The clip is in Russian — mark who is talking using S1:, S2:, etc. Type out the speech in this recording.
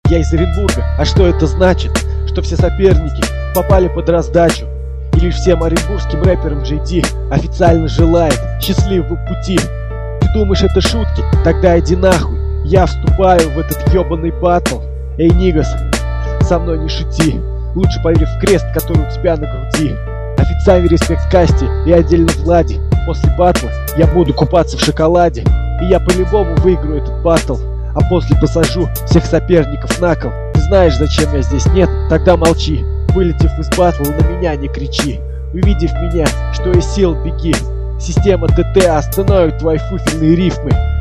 S1: Я из Оренбурга, а что это значит? Что все соперники попали под раздачу? И лишь всем оренбургским рэперам JD официально желает счастливого пути. Ты думаешь, это шутки? Тогда иди нахуй. Я вступаю в этот ёбаный баттл. Эй, нигас, со мной не шути. Лучше поверь в крест, который у тебя на груди. Официальный респект Касте и отдельно Влади. После батла я буду купаться в шоколаде. И я по-любому выиграю этот баттл. А после посажу всех соперников на кол. Ты знаешь, зачем я здесь? Нет? Тогда молчи. Вылетев из батла, на меня не кричи. Увидев меня, что из сил, беги. Система ТТ остановит твои фуфельные рифмы.